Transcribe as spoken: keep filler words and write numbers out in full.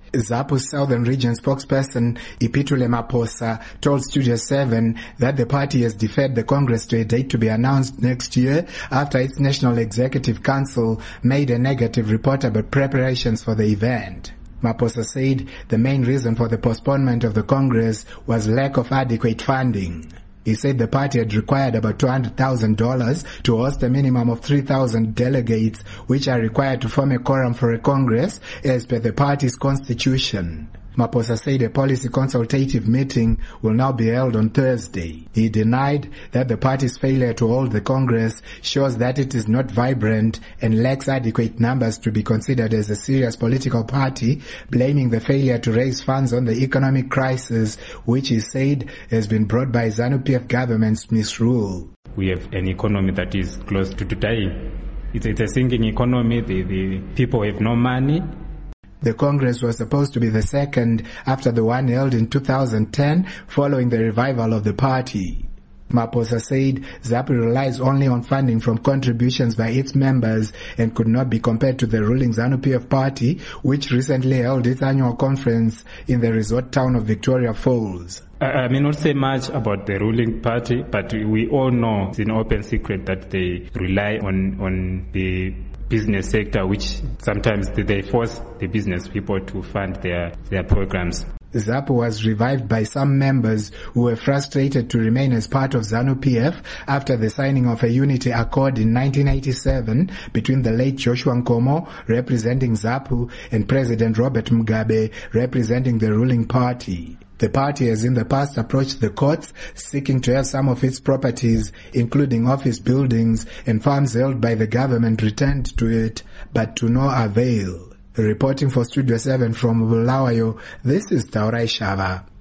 ZAPU's Southern Region spokesperson Ipitule Maphosa told Studio seven that the party has deferred the Congress to a date to be announced next year after its National Executive Council made a negative report about preparations for the event. Maphosa said the main reason for the postponement of the Congress was lack of adequate funding. He said the party had required about two hundred thousand dollars to host a minimum of three thousand delegates, which are required to form a quorum for a Congress as per the party's constitution. Maphosa said a policy consultative meeting will now be held on Thursday. He denied that the party's failure to hold the Congress shows that it is not vibrant and lacks adequate numbers to be considered as a serious political party, blaming the failure to raise funds on the economic crisis, which he said has been brought by ZANU-P F government's misrule. We have an economy that is close to dying. It's, it's a sinking economy. The, the people have no money. The Congress was supposed to be the second after the one held in two thousand ten following the revival of the party. Maphosa said ZAPU relies only on funding from contributions by its members and could not be compared to the ruling ZANU-P F party, which recently held its annual conference in the resort town of Victoria Falls. I may not say much about the ruling party, but we all know it's an open secret that they rely on, on the business sector, which sometimes they force the business people to fund their, their programs. ZAPU was revived by some members who were frustrated to remain as part of ZANU-P F after the signing of a unity accord in nineteen eighty-seven between the late Joshua Nkomo, representing ZAPU, and President Robert Mugabe, representing the ruling party. The party has in the past approached the courts seeking to have some of its properties, including office buildings and farms held by the government, returned to it, but to no avail. Reporting for Studio seven from Bulawayo, this is Taurai Shava.